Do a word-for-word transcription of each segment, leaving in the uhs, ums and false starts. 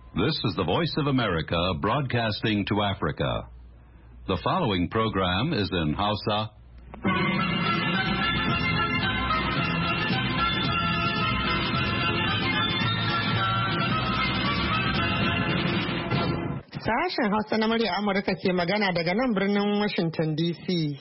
This is the Voice of America broadcasting to Africa. The following program is in Hausa. Sashen Hausa na murya Amurka ke magana daga nan birnin Washington D C.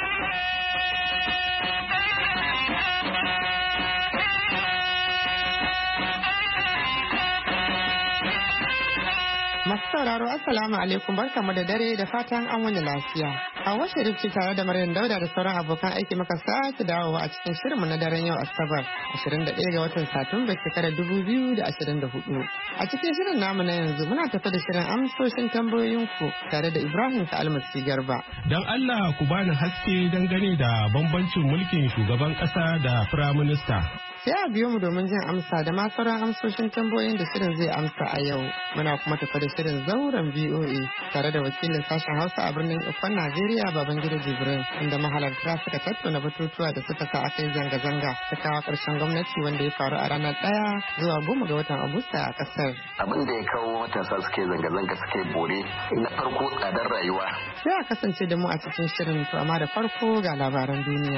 Masu sauraro Assalamu alaikum, barkamu da dare da fatan an wani lafiya. A washe rifci tare da Maryam Dauda da sauran abokan aiki maka sake dawowa a cikin shirinmu na daren yau Asabar ashirin da ɗaya ga watan Satumba shekarar dubu biyu da ashirin da hudu. A cikin shirin namu na yanzu muna tafi da shirin amsoshin tambayoyinku tare da Ibrahim Almasi Garba. Don Allah ku bani haske dangane da bambancin mulkin shugaban ƙasa da firaminista. Sai a biyo mu domin jin amsa da ma sauran amsoshin tambayoyin da shirin zai amsa a yau. Muna kuma tafi da shirin zauren V O A tare da wakilin sashen Hausa a birnin Ikon Najeriya Babangida Jibrin, inda mahalarta suka tattauna batutuwa da suka sa aka yi zanga-zanga ta kawo ƙarshen gwamnati wanda ya faru a ranar ɗaya zuwa goma ga watan Agusta a ƙasar. Abin da ya kawo matasa suke zanga-zanga suke bore na farko tsadar rayuwa. Sai a kasance da mu a cikin shirin, to amma da farko ga labaran duniya.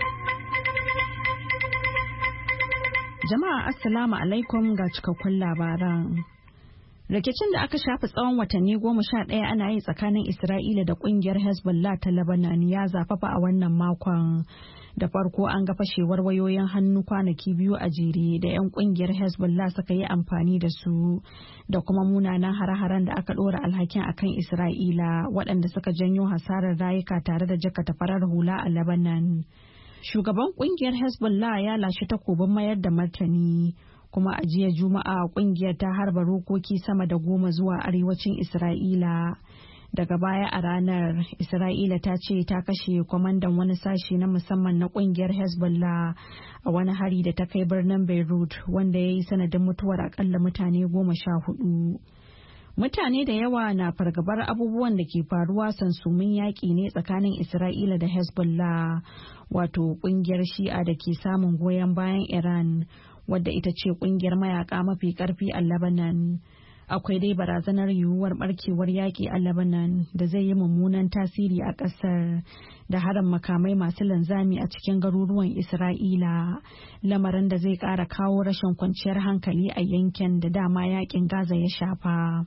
Jama'a Assalamu alaikum ga cikakkun labaran. Rikicin da aka shafi tsawon watanni goma sha ɗaya ana yi tsakanin Isra'ila da kungiyar Hezbollah ta Lebanon ya zafafa a wannan makon. Da farko an ga fashewar wayoyin hannu kwanaki biyu a jere da 'yan kungiyar Hezbollah suka yi amfani da su, da kuma munanan hare-haren da aka ɗora alhakin akan Isra'ila waɗanda suka janyo hasarar rayuka tare da jakata farar hula a Lebanon. Shugaban kungiyar Hezbollah ya lashe takobin mayar da martani, kuma a jiya Juma'a kungiyar ta harba rokoki sama da goma zuwa arewacin Isra'ila. Daga baya a ranar, Isra'ila ta ce ta kashe kwamandan wani sashi na musamman na kungiyar Hezbollah a wani hari da ta kai birnin Beirut, wanda ya yi sanadin mutuwar akalla mutane goma sha hudu. Mutane da yawa na fargabar abubuwan da ke faruwa sansumin yaƙi ne tsakanin Isra'ila da Hezbollah, wato ƙungiyar Shi'a da ke samun goyon bayan Iran, wadda ita ce ƙungiyar mayaka mafi ƙarfi a Lebanon. Akwai dai barazanar yiwuwar barkewar yaƙi a Lebanon da zai yi mummunan tasiri a ƙasar, da harin makamai masu linzami a cikin garuruwan Isra'ila, lamarin da zai ƙara kawo rashin kwanciyar hankali a yankin da dama yaƙin Gaza ya shafa.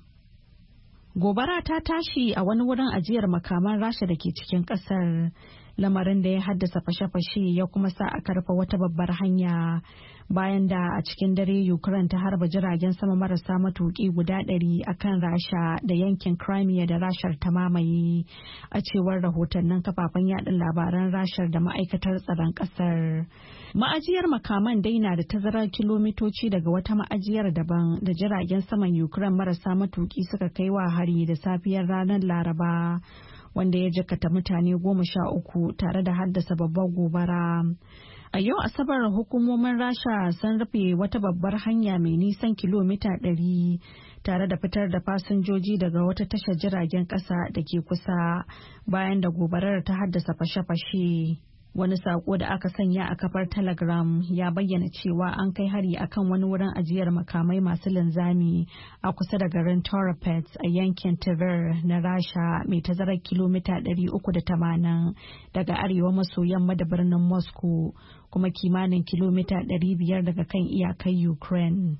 Gobara ta tashi a wani wurin ajiyar makaman Rasha da ke cikin kasar, lamarin da ya haddasa fashe-fashe ya kuma sa a karfa wata babbar hanya, bayan da a cikin dare Ukraine ta harba jiragen sama marasa matuƙi guda ɗari a kan Rasha da yankin Crimea da Rashar ta mamaye, a cewar rahotannin kafafen yaɗin labaran Rashar da ma'aikatar tsaron ƙasar. Ma'ajiyar makaman dai na da tazarar kilomitoci daga wata ma'ajiyar daban da jiragen saman Ukraine marasa matuƙi suka kai wa hari da safiyar ranar Laraba, wanda ya jakata mutane goma sha uku tare da haddasa babbar gobara. A yau Asabar hukumomin Rasha sun rufe wata babbar hanya mai nisan kilomita ɗari tare da fitar da fasinjoji daga wata tashar jiragen ƙasa da ke kusa, bayan da gobarar ta haddasa fashe-fashe. Wani sako da aka sanya a kafar Telegram ya bayyana cewa an kai hari akan wani wurin ajiyar makamai masu linzami a kusa da garin Torapets a yankin Tver na Rasha, mai tazarar kilomita ɗari uku da tamanin daga arewa maso yamma da birnin Moscow, kuma kimanin kilomita ɗari biyar daga kan iyakar Ukraine.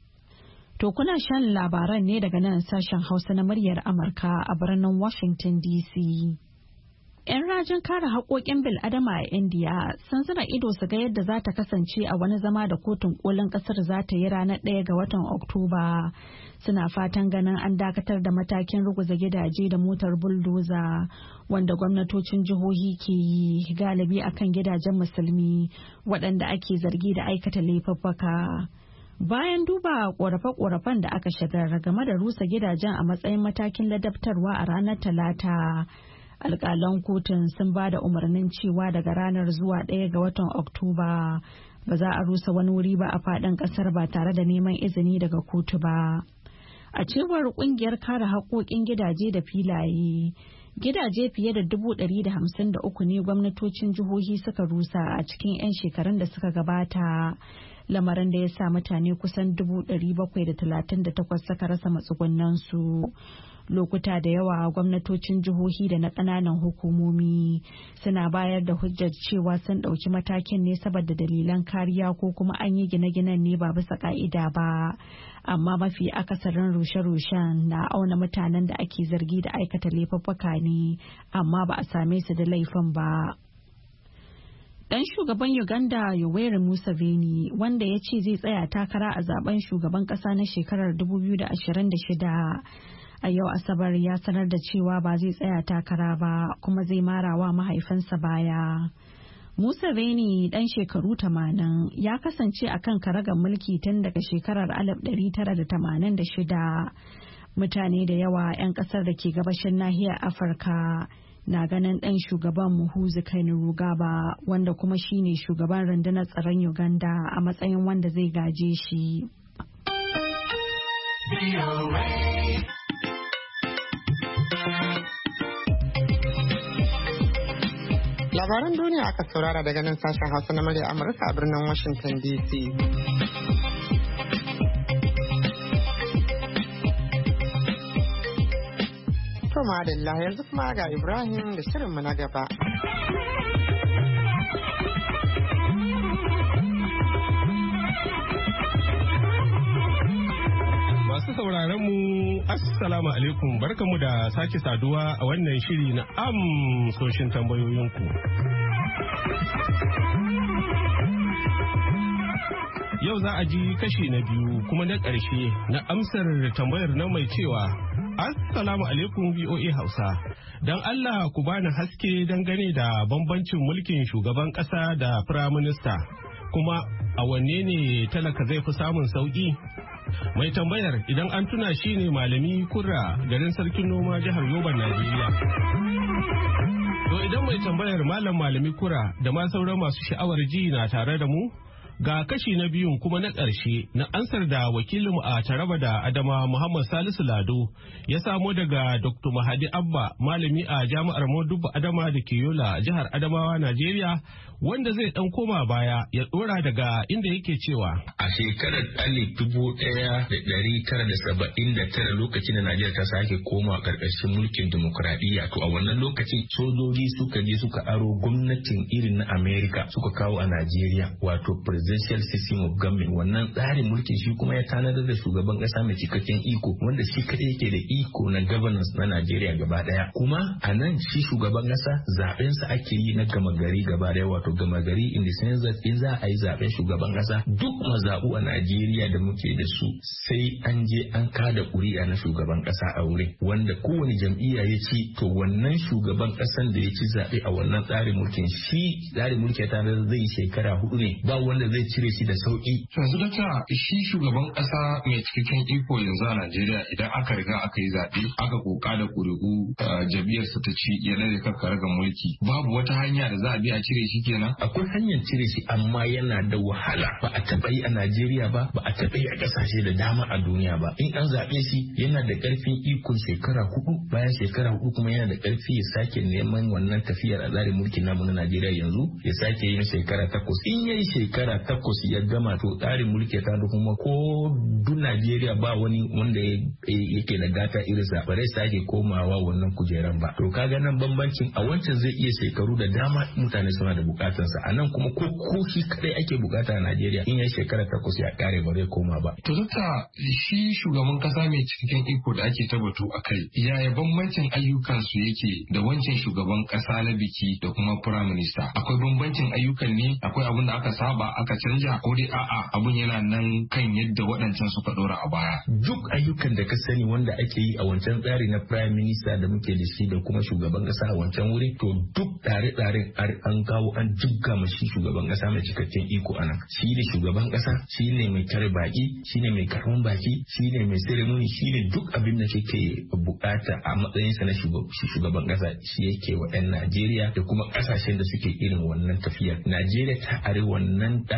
To kuna shan labaran ne daga nan sashen Hausa na muryar Amurka a birnin Washington D C. 'Yan rajin kare haƙoƙin bil'adama a Indiya sun zira ido su ga yadda za ta kasance a wani zama da kotun kolin ƙasar za ta yi ranar ɗaya ga watan Oktoba. Suna fatan ganin an dakatar da matakin ruguza gidaje da motar buldoza wanda gwamnatocin jihohi ke yi galibi akan gidajen musulmi waɗanda ake zargi da aikata laifuffuka. Bayan duba ƙorafe-ƙorafen da aka shigar game da rusa gidajen a matsayin matakin ladabtarwa a ranar Talata, alƙalan kotun sun ba da umarnin cewa daga ranar zuwa ɗaya ga watan Oktoba ba za a rusa wani wuri ba a faɗin ƙasar ba tare da neman izini daga kotu ba. A cewar ƙungiyar kare haƙoƙin gidaje da filaye, gidaje fiye da dubu ɗari da hamsin da uku ne gwamnatocin jihohi suka rusa a cikin 'yan shekarun da suka gabata, lamarin da ya sa mutane kusan dubu ɗari bakwai da talatin da takwas suka rasa matsugunansu. Lokuta da yawa gwamnatocin jihohi da na ƙananan hukumomi suna bayar da hujjar cewa sun ɗauki matakin ne saboda dalilan kariya ko kuma an yi gine-ginen ne ba bisa ƙa'ida ba, amma mafi akasarin rushe-rushen na auna mutanen da ake zargi da aikata laifuffuka ne amma ba a same su da laifin ba. Dan shugaban Uganda Yoweri Museveni, wanda ya ce zai tsaya takara a zaben shugaban ƙasa na shekarar dubu biyu da ashirin da shida, a yau Asabar ya sanar da cewa ba zai tsaya takara ba kuma zai mara wa mahaifinsa baya. Museveni dan shekaru tamanin ya kasance a kan karagar mulki tun daga shekarar alif ɗari tara da tamanin da shida. Mutane da yawa 'yan kasar da ke gabashin nahiyar Afirka na ganin dan shugaban Muhoozi Kainerugaba, wanda kuma shine shugaban rundunar tsaron Uganda, a matsayin wanda zai gaje shi. Labaran duniya aka saurara daga nan sashen Hausa na murya Amurka a birnin Washington D C. To madalla, yanzu kuma ga Ibrahim da shirinmu na gaba. Masu sauraron mu assalamu alaikum, barkamu da sake saduwa a wannan shiri na amsoshin tambayoyinku. Yau za a ji kashi na biyu kuma na ƙarshe na amsar tambayar na mai cewa assalamu alaikum V O A Hausa, don Allah ku bani haske dangane da bambancin mulkin shugaban ƙasa da firaminista, kuma a wanne ne talaka zai fi samun sauƙi? Mai tambayar, idan an tuna, shi ne Malami Kurra, garin Sarkin Noma, jihar Yoban, Najeriya. To idan mai tambayar Malam Malami Kurra da ma sauran masu sha'awar ji na tare da mu, ga kashi na biyun kuma na ƙarshe na ansar da wakilinmu a Taraba da Adama Muhammad Salisu Lado ya samo daga Doctor Mahadi Abba, malami a Jami'ar Modubba Adama da ke Yola, jihar Adamawa, Najeriya, wanda zai dan koma baya ya dora daga inda yake cewa a shekarar alif dubu ɗaya da ɗari tara da saba'in da tara, lokacin da Najeriya ta sake koma karkashin mulkin dimokuraɗiyya, to a wannan lokacin sojoji suka je suka aro gwamnatin irin na Amerika suka kawo a Najeriya, wato presidential system of government. Wannan tsarin mulkin shi kuma ya tanadar da shugaban kasa mai cikakken iko, wanda shi kadai yake da iko na governance na Najeriya gaba daya. Kuma a nan shi shugaban kasa zaben sa ake yi na gama gari gaba daya, wato gama gari in the sense that in za a yi zaben shugaban kasa duk mazabu a Najeriya da muke da su sai an je an kada kuri'a na shugaban kasa a wurin, wanda kowane jam'iyya ya ci, to wannan shugaban kasan da ya ci zabe a wannan tsarin mulkin, shi tsarin mulki ta zai shekara hudu ne, ba wanda zai cire shi da sauki. Yanzu da ta shi shugaban kasa mai cikakken iko yanzu a Najeriya, idan aka riga aka yi zabe aka koka da kuri'u jam'iyyarsa ta ci ya nade karkara ga mulki, babu wata hanya da za a bi a cire shi kenan. Akwai hanyar cire shi, amma yana da wahala. Ba a taɓa yi a Najeriya ba, ba a taɓa yi a ƙasashe da dama a duniya ba. In an zaɓe shi yana da ƙarfin ikon shekara hudu, bayan shekara hudu kuma yana da ƙarfi ya sake neman wannan tafiyar a tsarin mulkin namu na Najeriya yanzu ya sake yin shekara takwas. In yayi shekara takwas ya gama, to tsarin mulki ta kuma ko duk Najeriya ba wani wanda yake da gata irin sa, ba zai sake komawa wannan kujeran ba. To kaga nan bambancin, a wancan zai iya shekaru da dama mutane suna da bukatansa, a nan kuma ko ko shi kadai ake bukata a Najeriya, in ya shekara takwas ya kare ba zai koma ba. To dukka shi shugaban kasa mai cikakken iko da ake tabbatu a kai, yaya bambancin ayyukansu yake da wancan shugaban kasa na biki da kuma prime minister? Akwai bambancin ayyukan ne? Akwai abin da aka saba aka canja, ko dai a'a abun yana nan kan yadda waɗancan suka ɗora a baya? Duk ayyukan da ka sani wanda ake yi a wancan tsari na prime minister da muke da shi da kuma shugaban kasa a wancan wuri, to duk tsare-tsaren an kawo an jibga ma shi shugaban kasa mai cikakken iko anan. Shi ne shugaban kasa, shi ne mai tare baki, shi ne mai karban baki, shi ne mai ceremony, shi ne duk abin da kake bukata a matsayin sa na shugaban kasa, shi yake wa 'yan Najeriya da kuma kasashen da suke irin wannan tafiyar. Najeriya ta are wannan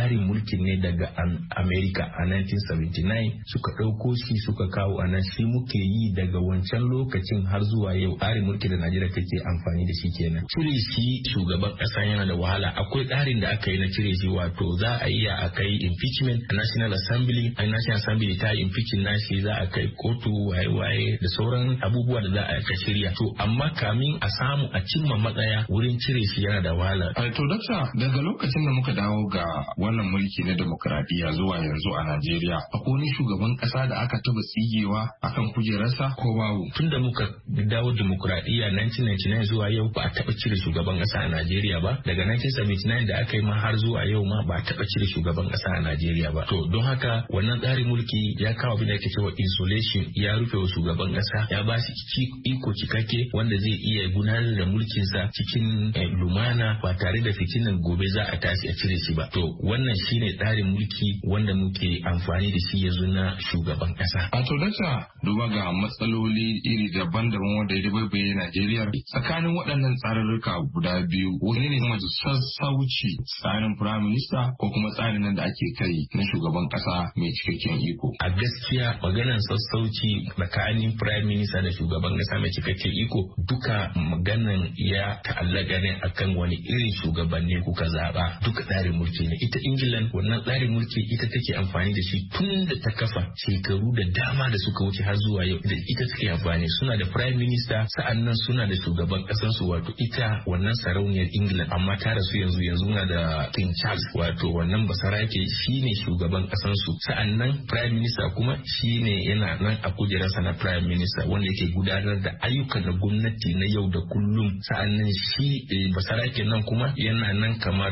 tsarin mulkin ne daga America a nineteen seventy-nine suka ɗauko shi suka kawo a nan, shi muke yi daga wancan lokacin har zuwa yau. Tsarin mulki da Najeriya take amfani da shi kenan. Cire shi shugaban ƙasa yana da wahala. Akwai tsarin da aka yi na cire shi, wato za a iya a kai impeachment a National Assembly, a National Assembly ta impeachment nashi, za a kai kotu waye-waye da sauran abubuwa da za a ka shirya. To amma kamin a samu a cimma matsaya wurin cire shi yana da wahala. To dakta, daga lokacin da muka dawo ga wannan mulki na demokradiyya zuwa yanzu a Najeriya, akwai wani shugaban ƙasa da aka taba tsigewa akan kujerarsa ko babu? Tun da muka dawo demokradiyya nineteen ninety-nine zuwa yau ba a taba cire shugaban ƙasa a Najeriya ba. Daga nineteen seventy-nine da aka yi ma har zuwa yau ma ba a taba cire shugaban ƙasa a Najeriya ba. To don haka wannan tsarin mulki ya kawo abin da ake cewa insulation, ya rufe wa shugaban ƙasa, ya ba shi iko cikakke wanda zai iya gudanar da mulkinsa cikin lumana ba tare da fitinan gobe za a tashi a cire shi ba. To wannan shine tsarin mulki wanda muke amfani da shi yanzu na shugaban ƙasa. A to dakta, duba ga matsaloli iri daban-daban wanda ya bai Najeriya, tsakanin waɗannan tsararruka guda biyu wani ne kuma sassauci tsarin Prime Minister ko kuma tsarin nan da ake kai na shugaban ƙasa mai cikakken iko? A gaskiya maganar sassauci tsakanin Prime Minister da shugaban ƙasa mai cikakken iko duka maganan ya ta'allaka ne akan wani irin shugabanni kuka zaba. Duka tsarin mulki ne. Ita England wannan tsarin mulki ita take amfani da shi tun da ta kafa shekaru da dama da suka wuce har zuwa yau. Da ita take amfani, suna da Prime Minister, sa'annan suna da shugaban ƙasar su, wato ita wannan sarauniyar England, amma ta rasu yanzu yanzu na da King Charles, wato wannan basarake shine shugaban ƙasar su. Sa'annan Prime Minister kuma shine yana nan a kujerarsa na Prime Minister wanda yake gudanar da ayyukan na gwamnati na yau da kullum. Sa'annan shi basarake nan kuma yana nan kamar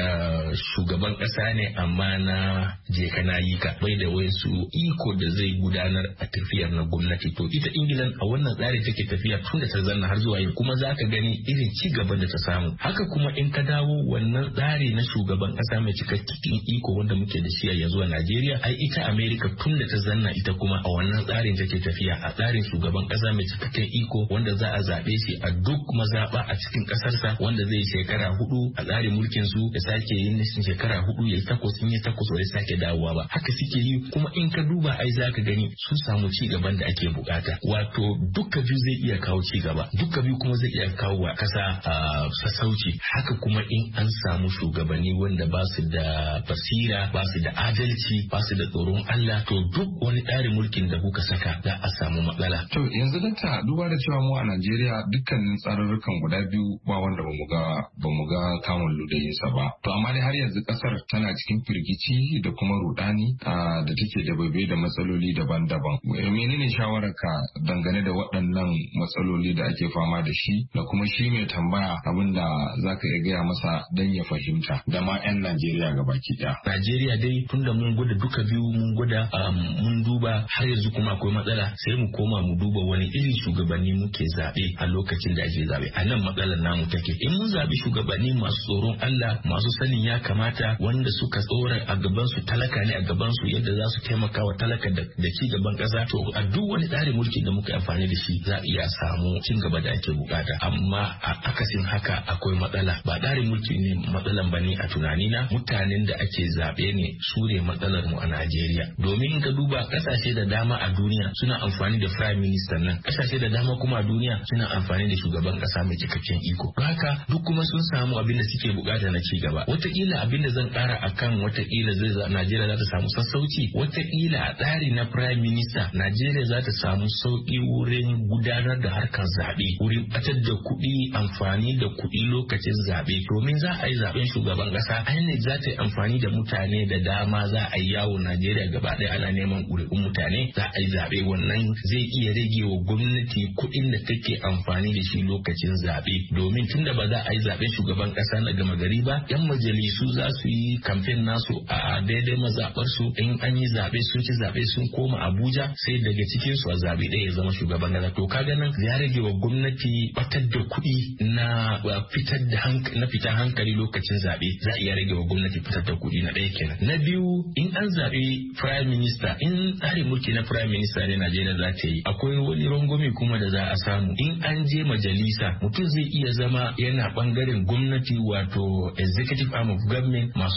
shugaban ƙasa ne amma na je kana yi ka, bai da wasu iko da zai gudanar a tafiyar na gwamnati. To ita England a wannan tsari take tafiya tun da ta zanna har zuwa yau, kuma za ka gani irin ci gaban da ta samu. Haka kuma in ka dawo wannan tsari na shugaban ƙasa mai cikakken iko wanda muke da shi a yanzu a Najeriya, ai ita America tun da ta zanna ita kuma a wannan tsarin take tafiya, a tsarin shugaban ƙasa mai cikakken iko wanda za a zaɓe shi a duk mazaɓa a cikin ƙasarsa, wanda zai shekara hudu a tsarin mulkin su ya sake yin shekara hudu ya takwas in ya takwas ya sake dawowa ba. Haka suke yi, kuma in ka duba ai za ka gani sun samu ci gaban da ake bukata. Wato duka biyu zai iya kawo ci gaba, duka biyu kuma zai iya kawo wa kasa a sassauci. Haka kuma in an samu shugabanni wanda ba su da basira, ba su da adalci, ba su da tsoron Allah, to duk wani tsarin mulkin da kuka saka za a samu matsala. To yanzu dakta, duba da cewa mu a Najeriya dukkanin tsarurrukan guda biyu ba wanda ba mu ga ba mu ga kamun ludayinsa ba. To amma dai har yanzu kasar tana cikin firgici da kuma rudani da take da babe da matsaloli daban-daban. Menene shawararka dangane da waɗannan matsaloli da ake fama da shi, da kuma shi mai tambaya abin da za ka iya gaya masa don ya fahimta, da ma 'yan Najeriya gabaki ɗaya? Najeriya dai tun da mun gwada duka biyu, mun gwada mun duba har yanzu kuma akwai matsala, sai mu koma mu duba wani irin shugabanni muke zaɓe a lokacin da ake zaɓe. A nan matsalar namu take. In mun zaɓi shugabanni masu tsoron Allah, masu sanin ya kamata, wanda suka tsora a gaban su talaka ne a gaban su yadda za su taimaka wa talaka da ci gaban ƙasa, to a duk wani tsarin mulki da muka amfani da shi za a iya samu cin gaba da ake bukata. Amma a akasin haka akwai matsala. Ba tsarin mulki ne matsalan ba ne a tunanina, mutanen da ake zaɓe ne su ne matsalar mu a Najeriya. Domin in ka duba ƙasashe da dama a duniya suna amfani da Prime Minister nan, ƙasashe da dama kuma a duniya suna amfani da shugaban ƙasa mai cikakken iko. Haka duk kuma sun samu abin da suke bukata na ci gaba. Wataƙila abin da zan ƙara akan wataƙila zai za Najeriya za ta samu sassauci, wataƙila a tsari na Prime Minister Najeriya za ta samu sauƙi wurin gudanar da harkar zaɓe, wurin ɓatar da kuɗi, amfani da kuɗi lokacin zaɓe. Domin za a yi zaɓen shugaban ƙasa, I N E C za ta yi amfani da mutane da dama, za a yi yawo Najeriya gaba ɗaya ana neman ƙuri'un mutane, za a yi zaɓe. Wannan zai iya rage wa gwamnati kuɗin da take amfani da shi lokacin zaɓe. Domin tunda ba za a yi zaɓen shugaban ƙasa na gama gari ba, 'yan majalisu za su yi kamfen nasu a daidai mazaɓarsu. In an yi zaɓe sun ci zaɓe sun koma Abuja, sai daga cikin su a zaɓe ɗaya ya zama shugaban ƙasa. To kaga nan ya rage wa gwamnati batar da kuɗi na fitar da hankali, na fitar hankali lokacin zaɓe. Za a iya rage wa gwamnati fitar da kuɗi na ɗaya kenan. Na biyu, in an zaɓi Prime Minister, in tsarin mulki na Prime Minister ne Najeriya za ta yi, akwai wani rangwame kuma da za a samu. In an je majalisa, mutum zai iya zama yana ɓangaren gwamnati, wato executive arm of government, masu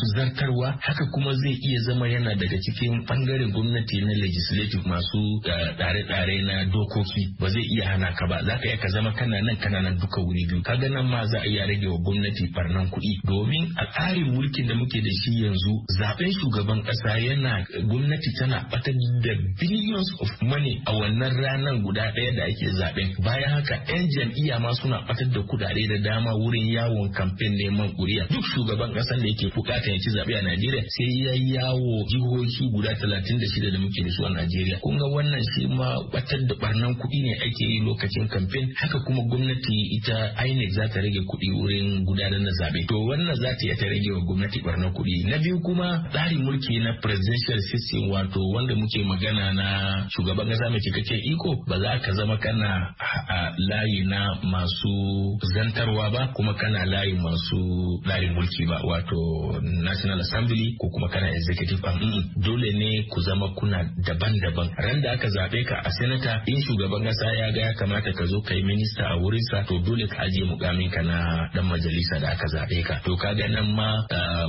masu zartarwa, haka kuma zai iya zama yana daga cikin bangaren gwamnati na legislative masu tsare-tsare na dokoki. Ba zai iya hana ka ba, za ka iya ka zama kana nan kana nan duka wuri biyu. Kaga nan ma za a iya rage wa gwamnati barnan kuɗi, domin a tsarin mulkin da muke da shi yanzu zaben shugaban ƙasa yana gwamnati tana batar da billions of money a wannan ranar guda ɗaya da ake zaben. Bayan haka yan jam'iyya ma suna batar da kudade da dama wurin yawon kamfen neman kuri'a. Duk shugaban ƙasar da yake bukata ya ci zaɓe a Najeriya sai ya yawo jihohi guda talatin da shida da muke da su a Najeriya. Kun ga wannan shi ma batar da barnan kuɗi ne ake yi lokacin kamfen. Haka kuma gwamnati ita I N E C za ta rage kuɗi wurin gudanar da zaɓe. To wannan za ta iya ta rage wa gwamnati barnan kuɗi. Na biyu kuma tsarin mulki na presidential system, wato wanda muke magana na shugaban ƙasa mai cikakken iko, ba za ka zama kana a layi na masu zantarwa ba kuma kana layi masu tsarin mulki ba, wato National Assembly ko kuma kana executive arm. Dole ne ku zama kuna daban-daban. Ran da aka zaɓe ka a senator, in shugaban ƙasa ya ga ya kamata ka zo ka yi minista a wurinsa, to dole ka ajiye mukamin ka na dan majalisa da aka zaɓe ka. To kaga nan ma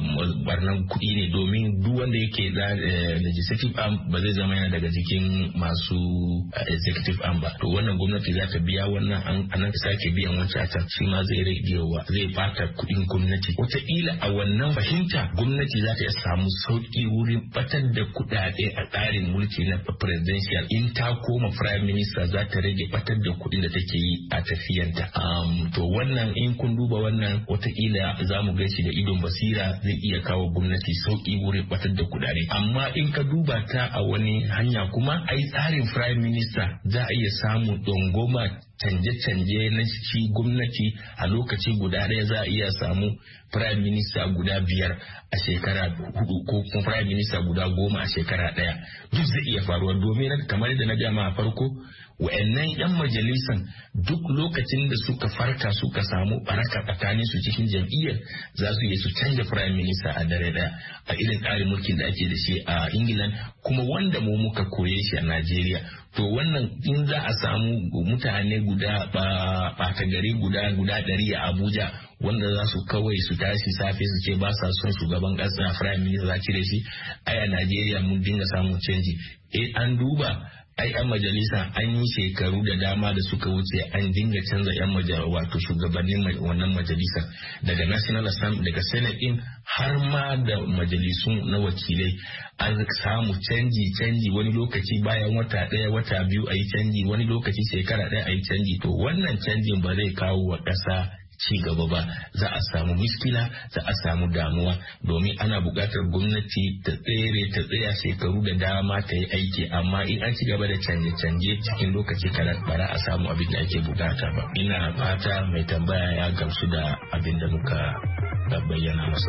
barnan kuɗi ne, domin duk wanda yake da legislative arm ba zai zama yana daga cikin masu executive arm ba. To wannan gwamnati za ta biya wannan, an anan sake biyan wancan can, shi ma zai rage wa zai bata kuɗin gwamnati. Wataƙila a wannan fahimta gwamnati za ta samu sauƙi wurin batar da kuɗaɗe a tsarin mulki na presidential. In ta koma prime minister za ta rage batar da kuɗin da take yi a tafiyanta. Um, to wannan in kun duba wannan wataƙila za mu gaishe da idon basira, zai iya kawo gwamnati sauƙi wurin batar da kuɗaɗe. Amma in ka duba ta a wani hanya kuma, ai tsarin prime minister za a iya samu dongoma canje-canje na shi gwamnati a lokaci guda ɗaya. Za a iya samu prime minister guda biyar a shekara hudu ko kuma prime minister guda goma a shekara ɗaya. Duk zai iya faruwa, domin kamar yadda na gama a farko, wa'annan yan majalisan duk lokacin da suka farka suka samu baraka tsakanin su cikin jam'iyyar, za su yi su canja prime minister a dare daya a irin tsarin mulkin da ake da shi a England, kuma wanda mu muka koye shi a Najeriya. To wannan in za a samu mutane guda ɓata gari guda guda ɗari a Abuja wanda za su kawai su tashi safe su ce ba sa son shugaban ƙasa prime minister za cire shi, ai a Najeriya mun dinga samun canji. Eh an duba, ai yan majalisa an yi shekaru da dama da suka wuce an dinga canza yan majalisa, wato shugabannin wannan majalisa, daga National Assembly, daga Senate din har ma da majalisun na wakilai an samu canji canji wani lokaci bayan wata ɗaya wata biyu a yi canji, wani lokaci shekara ɗaya a yi canji. To wannan canjin ba zai kawo wa ƙasa ci gaba ba, za a samu miskila, za a samu damuwa, domin ana buƙatar gwamnati ta tsere ta tsaya shekaru da dama ta yi aiki, amma in an ci gaba da canje-canje cikin lokaci kaɗan ba za a samu abin da ake buƙata ba. Ina fata mai tambaya ya gamsu da abin da muka bayyana masa.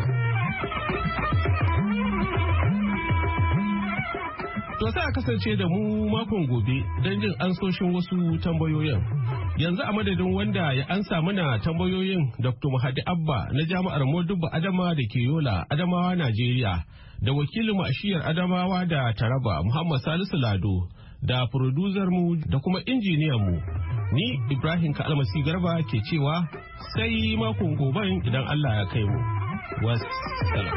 To sai a kasance da mu makon gobe don jin ansoshin wasu tambayoyin. Yanzu a madadin wanda ya ansa mana tambayoyin, Doctor Mahadi Abba na Jami'ar Modubba Adama da ke Yola, Adamawa, Najeriya, da wakilin ashiyar Adamawa da Taraba, Muhammad Salisu Lado, da producer mu da kuma injiniyan mu. Ni Ibrahim Kalmasi Garba ke cewa sai makon goben idan Allah ya kai mu. Wassalam.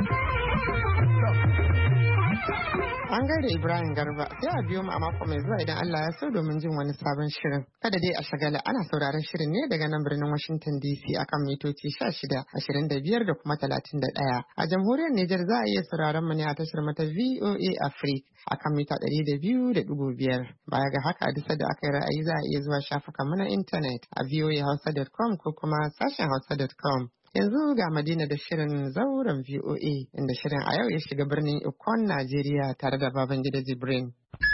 An gaida Ibrahim Garba, sai a biyo mu a mako mai zuwa idan Allah ya so domin jin wani sabon shirin. Kada dai a shagala, ana sauraron shirin ne daga nan birnin Washington D C akan mitoci sha shida, ashirin da biyar da kuma talatin da ɗaya. A jamhuriyar Nijar za a iya sauraron mu ne a tashar mata V O A Africa akan mita ɗari da biyu da ɗigo biyar. Baya ga haka, a duk da aka yi ra'ayi za a iya zuwa shafukan mu na intanet a voa hausa dot com ko kuma sashen hausa dot com. Yanzu ga Madina da shirin zauren V O A, inda shirin a yau ya shiga birnin Ikon, Najeriya tare da Babangida Jibrin.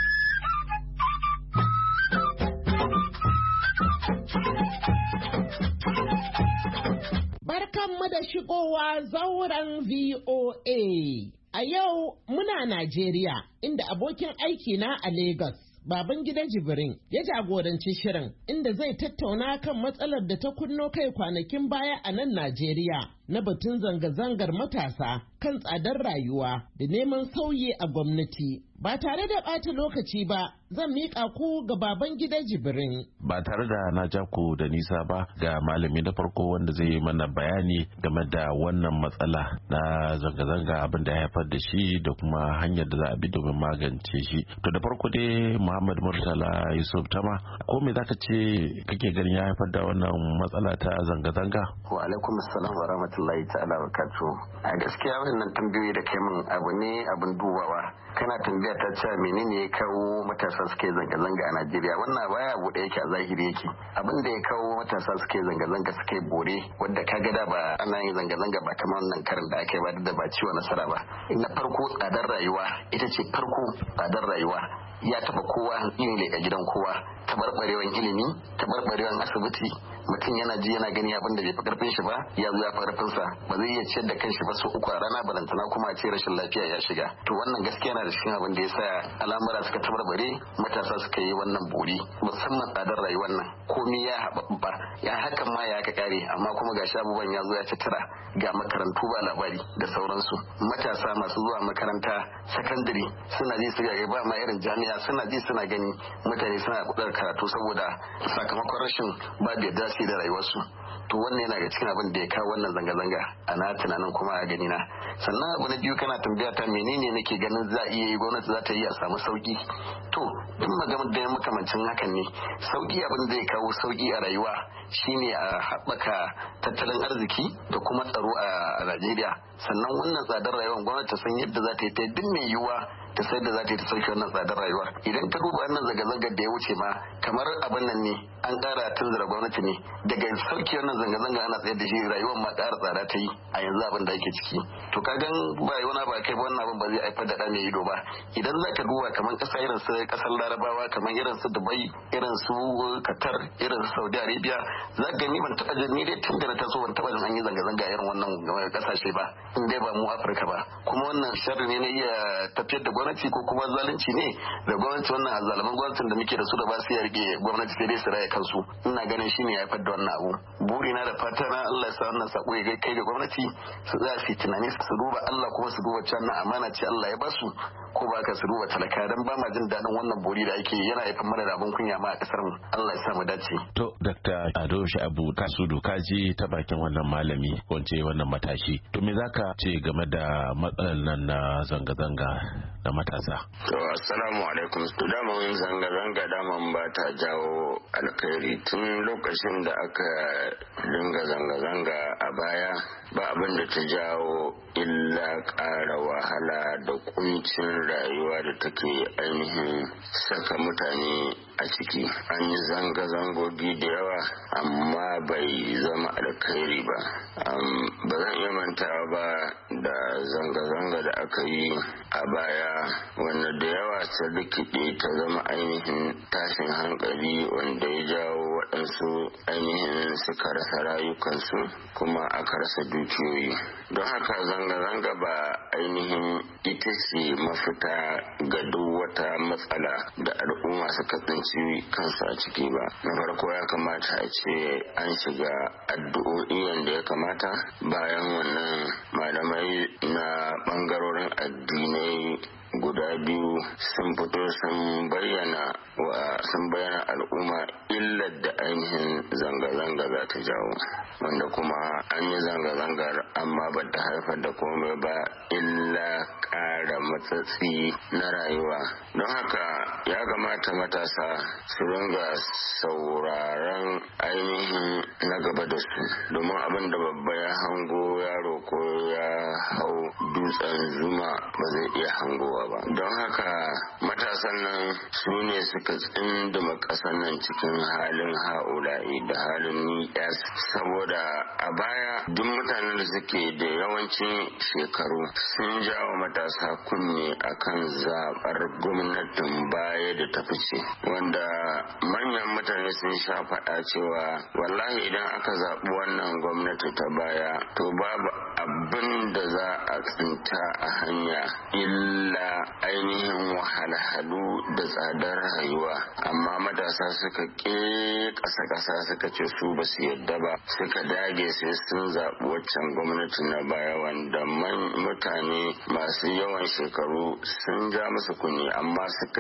Barkanmu da shigowa zauren V O A. A yau muna Najeriya, inda abokin aiki na a Lagos, Babangida Jibrin, ya jagoranci shirin, inda zai tattauna kan matsalar da ta kunno kai kwanakin baya a nan Najeriya na batun zanga-zangar matasa kan tsadar rayuwa da neman sauyi a gwamnati. Ba tare da ɓata lokaci ba, zan miƙa ku ga baban gida Jibrin. Ba tare da na ja ku da nisa ba ga malami na farko wanda zai yi mana bayani game da wannan matsala na zanga-zanga, abin da ya haifar da shi da kuma hanyar da za a bi domin magance shi. To da farko dai Muhammad Murtala Yusuf Tama, ko me zaka ce kake ganin ya haifar da wannan matsala ta zanga-zanga? Wa alaikum assalam wa rahmatullahi ta'ala wa barakatuh. A gaskiya wannan tambayoyi da kai min abu ne abin dubawa. Kana tambaya ta cewa menene ya kawo matasa suke zanga-zanga a Najeriya? Wannan baya abu da yake a zahiri yake. Abin da ya kawo matasa suke zanga-zanga suke bore, wanda ka ga da ba ana yin zanga-zanga ba kamar wannan karin da aka yi ba da ba ciwo nasara ba. Na farko tsadar rayuwa ita ce farko tsadar rayuwa. Ya taba kowa, yin leƙa gidan kowa, tabarbarewan ilimi, tabarbarewan asibiti, mutum yana ji yana gani abin da bai fi karfin shi ba ya zo ya fi karfin sa, ba zai iya ciyar da kanshi ba su uku a rana, balantana kuma a ce rashin lafiya ya shiga. To wannan gaskiya na da cikin abin da ya sa al'amura suka tabarbare, matasa suka yi wannan bori, musamman tsadar rayuwar nan komai ya haɓaɓɓa, ya hakan ma ya ka kare, amma kuma ga abubuwan ya zo ya ci tara, ga makarantu ba labari da sauransu. Matasa masu zuwa makaranta sakandare suna ji su ga ba ma irin jami'a, suna ji suna gani mutane suna kudar karatu saboda sakamakon rashin babu yadda su da rayuwarsu. To wannan yana ga cikin abin da ya kawo wannan zanga-zanga a na tunanin kuma a gani na. Sannan abu na biyu kana tambaya ta menene nake ganin za a iya yi, gwamnati za ta yi a samu sauki. To duk magana da makamancin hakan ne, sauki abin da ya kawo sauki a rayuwa shine a haɓaka tattalin arziki da kuma tsaro a Najeriya. Sannan wannan tsadar rayuwar gwamnati ta san yadda za ta yi ta duk mai yiwuwa ta sai da za ta yi ta sauke wannan tsadar rayuwa. Idan ka duba wannan zanga-zangar da ya wuce ma kamar abin nan ne an ƙara tunzura gwamnati ne, daga sauke wannan zanga-zanga ana tsayar da shi rayuwar ma ƙara tsada ta yi a yanzu abin da ake ciki. To ka gan ba wani ba kai ba wannan abin ba zai haifar da ɗa mai ido ba. Idan za ka duba kamar ƙasa irin su ƙasar Larabawa, kamar irin su Dubai, irin su Qatar, irin su Saudi Arabia, za ka gani ban taɓa jin, ni dai tun da na taso ban taɓa jin an yi zanga-zanga irin wannan ƙasashe ba, in dai ba mu Afirka ba. Kuma wannan sharri ne na iya tafiyar da gwamnati ko kuma zalunci ne da gwamnati, wannan azzaluman gwamnatin da muke da su da ba su ya rike gwamnati sai dai su raya kansu. Ina ganin shi ne ya haifar da wannan abu. Burina da fata na Allah ya sa wannan sako ya kai ga gwamnati su za su yi tunani su duba Allah kuma su duba can na amana ce Allah ya basu, ko ba ka su duba talaka, dan ba ma jin daɗin wannan bori da ake yana haifar mana da abin kunya ma a kasar mu. Allah ya sa mu dace. To Dr. Ado Sha'abu Kasudu, ka ji ta bakin wannan malami ko ce wannan matashi. To me zaka ce game da matsalar nan na zanga-zanga da matasa? To assalamu alaikum. To daman zanga-zanga daman ba ta jawo alkhairi. Tun lokacin da aka dinga zanga-zanga a baya ba abin da ta jawo illa ƙara wahala da kuncin rayuwa da take ainihin saka mutane a ciki. An yi zanga-zangogi da yawa amma bai zama alkhairi ba. Ba zan iya mantawa ba da zanga-zanga da aka yi a baya wanda da yawa ta rikide ta zama ainihin tashin hankali wanda ya jawo waɗansu ainihin suka rasa rayukansu kuma aka rasa dukiyoyi. Don haka zanga-zanga ba ainihin ita ce mafita ga duk wata matsala da al'umma suka tsinci kansu a ciki ba. Na farko ya kamata a ce an shiga addu'o'i yadda ya kamata. Bayan wannan malamai na ɓangarorin addinai guda biyu sun fito sun bayyana wa sun bayyana al'umma illar da ainihin zanga-zanga za ta jawo, wanda kuma an yi zanga-zangar amma ba ta haifar da komai ba illa ƙara matsatsi na rayuwa. Don haka ya kamata matasa su ringa sauraron ainihin na gaba da su, domin abin da babba ya hango yaro ko ya hau dutsen zuma ba zai iya hangowa ba. Don haka matasan nan su ne suka tsindima ƙasar nan cikin halin ha'ula'i da halin ni'yas, saboda a baya duk mutanen da suke da yawancin shekaru sun jawo matasa kunne akan zaɓar gwamnatin baya da ta fice, wanda manyan mutane sun sha faɗa cewa wallahi idan aka zaɓi wannan gwamnati ta baya to babu abin da za a tsinta a hanya illa ainihin wahalhalu da tsadar rayuwa, amma matasa suka ƙi ƙasa-ƙasa suka ce su ba su yadda ba, suka dage sai sun zaɓi waccan gwamnati na baya wanda mutane masu yawan shekaru sun ja musu kunni amma suka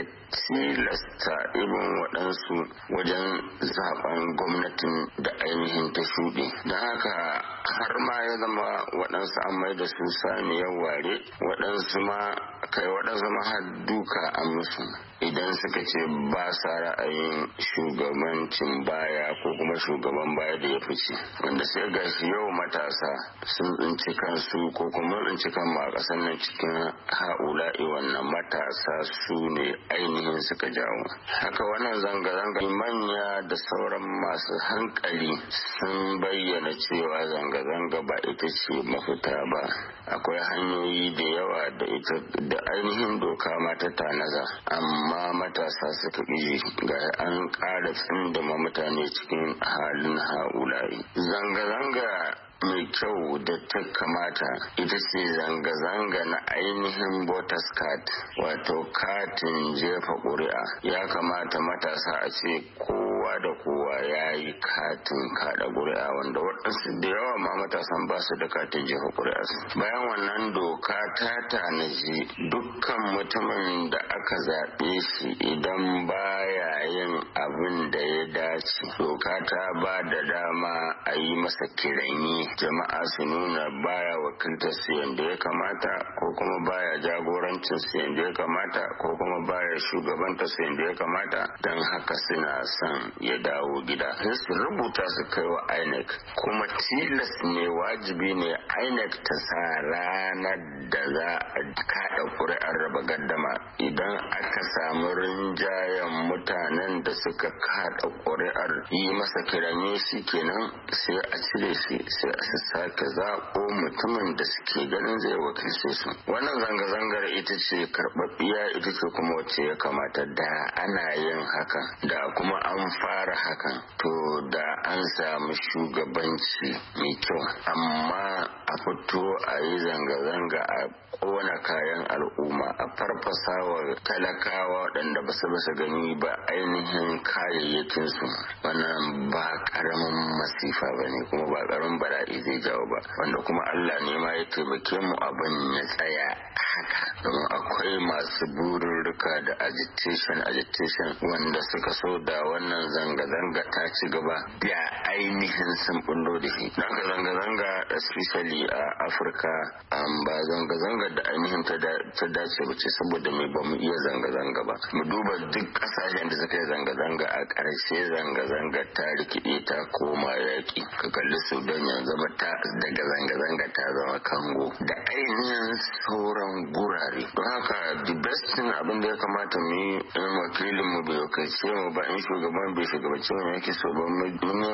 tilasta irin waɗansu wajen zaɓen gwamnatin da ainihin ta shuɗe. Don haka har ma ya zama waɗansu an mai da su saniyar ware, waɗansu ma kai waɗansu ma har duka a musu idan suka ce ba sa ra'ayin shugabancin baya ko kuma shugaban baya da ya fice, wanda sai gashi yau matasa sun tsinci kansu ko kuma tsinci kan ma ƙasar nan cikin ha'ula'i. Wannan matasa su ne ainihin suka jawo haka. Wannan zanga-zanga manya da sauran masu hankali sun bayyana cewa zanga-zanga ba ita ce mafita ba. Akwai hanyoyi da yawa da ita da ainihin doka ma ta tanaza, amma matasa suka ƙi ga an ƙara tsindama mutane cikin halin ha'ula'i. Zanga-zanga mai kyau da ta kamata ita ce zanga-zanga na ainihin voters card, wato katin jefa ƙuri'a. Ya kamata matasa a ce kowa da kowa ya yi katin kaɗa ƙuri'a, wanda waɗansu da yawa ma matasan ba su da katin jefa ƙuri'a. Bayan wannan doka ta tanaji dukkan mutumin da aka zaɓe shi idan baya yin abin da ya dace, doka ta ba da dama a yi masa kiranyi, jama'a su nuna baya wakiltar su yadda ya kamata ko kuma baya jagorancin su yadda ya kamata ko kuma baya shugabantar su yadda ya kamata, don haka suna son ya dawo gida. Sai su rubuta su kai wa I N E C, kuma tilas ne, wajibi ne I N E C ta sa ranar da za a kaɗa ƙuri'ar raba gaddama. Idan aka samu rinjayen mutanen da suka kaɗa ƙuri'ar yi masa kiranye shi kenan sai a cire shi, sai a sake zaɓo mutumin da suke ganin zai wakilce su. Wannan zanga-zangar ita ce karɓaɓɓiya, ita ce kuma wacce ya kamata da ana yin haka, da kuma an fara hakan, to da an samu shugabanci mai kyau. Amma a fito a yi zanga-zanga a ƙona kayan al'umma, a farfasa wa talakawa waɗanda ba su basa gani ba ainihin kayayyakinsu, wannan ba ƙaramin masifa ba ne, kuma ba ƙaramin bala'i zai jawo ba, wanda kuma Allah ne ma ya taimake mu abin ya tsaya haka. Domin akwai masu bururruka da agitation agitation wanda suka so da wannan zanga-zanga ta ci gaba da ainihin sun bullo da shi. Don haka zanga-zanga especially a Afirka ba zanga-zanga da ainihin ta dace ba ce, saboda mai ba mu iya zanga-zanga ba. Mu duba duk ƙasashen da suka yi zanga-zanga a ƙarshe zanga-zanga ta rikide ta koma yaƙi. Ka kalli Sudan yanzu ba ta daga zanga-zanga ta zama kango da ainihin sauran gurare. Don haka the best thing abin da ya kamata mu yi in wakilin mu bai wakilce mu ba, in shugaban bai shugabanci mu yake so ba, mu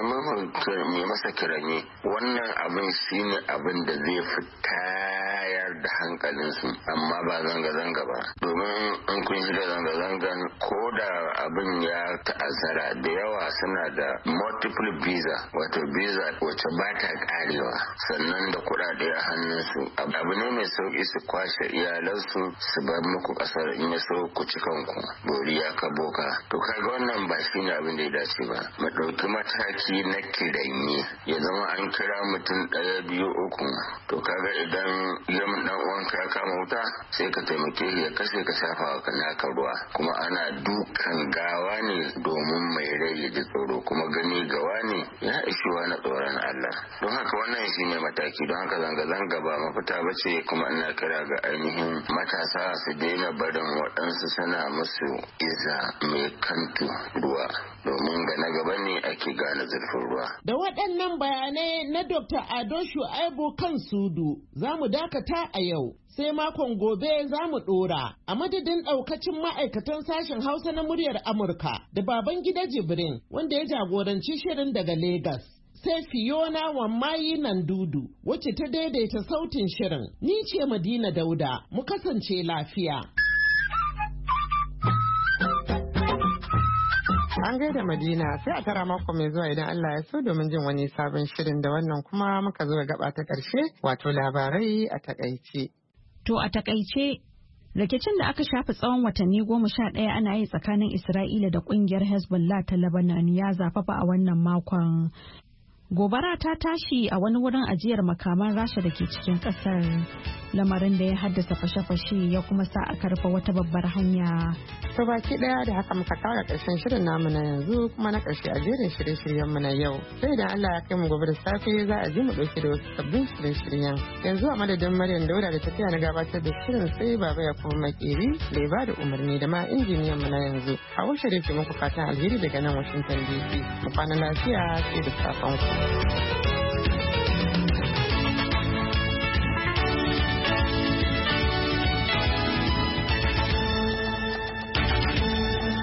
nemi masa kiranye. Wannan abin shine abin da zai fi tayar da hankalinsu, amma ba zanga-zanga ba. Domin in kun shiga zanga-zangan ko da abin ya ta'azzara, da yawa suna da multiple visa, wato visa wacce ba ta karewa, sannan da kuɗaɗe a hannunsu. Abu ne mai sauƙi su kwashe iyalansu su bar muku ƙasar, in ya so ku ci kanku boriya ka boka. To kaga wannan ba shi ne abin da ya dace ba. Mu ɗauki mataki na kiranye, ya zama an kira mutum ɗaya biyu uku, to kaga idan yamin dan uwanka ya kama wuta sai ka taimake shi ya kashe, ka shafa wa naka ruwa. Kuma ana dukan gawa ne domin mai rai ya ji tsoro, kuma gani gawa ne ya ishi na tsoron Allah. Don haka wannan shi ne mataki. Don haka zanga-zanga ba mafita ba ce, kuma ina kira ga ainihin matasa su daina barin waɗansu suna musu iza mai kantu ruwa, domin ga na gaba ne ake gane zurfin ruwa. Da waɗannan bayanai na Dokta Ado Shu'aibu kan Sudu za mu dakata a yau. Sai makon gobe za mu ɗora. A madadin ɗaukacin ma'aikatan sashen Hausa na muryar Amurka da Babangida Jibrin wanda ya jagoranci shirin daga Legas. Sai Fiona Wammayi Nandudu wacce ta daidaita sautin shirin. Ni ce Madina Dauda, mu kasance lafiya. An gaida Madina, sai a tara mako mai zuwa idan Allah ya so domin jin wani sabon shirin. Da wannan kuma muka zo gaba ta ƙarshe, wato labarai a takaice. To a takaice, Rikicin da aka shafi tsawon watanni goma sha ɗaya ana yi tsakanin Isra'ila da ƙungiyar Hezbollah ta Lebanon ya zafafa a wannan makon. Gobara ta tashi a wani wurin ajiyar makaman Rasha da ke cikin kasar, lamarin da ya haddasa fashe-fashe ya kuma sa aka rufe wata babbar hanya. To baki daya da haka muka kawo karshen shirin namu na yanzu kuma na karshe a jerin shirye-shiryen mu na yau. Sai da Allah ya kai mu gobe da safe za a ji mu dauke da wasu sabbin shirye-shiryen. Yanzu a madadin Maryam Dauda da tafiya na gabatar da shirin sai Baba ya kuma Makeri da ya bada umarni da ma injiniyan mu na yanzu. Hawa Sharif muku fatan alheri daga nan Washington D C. Mu kwana lafiya sai da safan ku.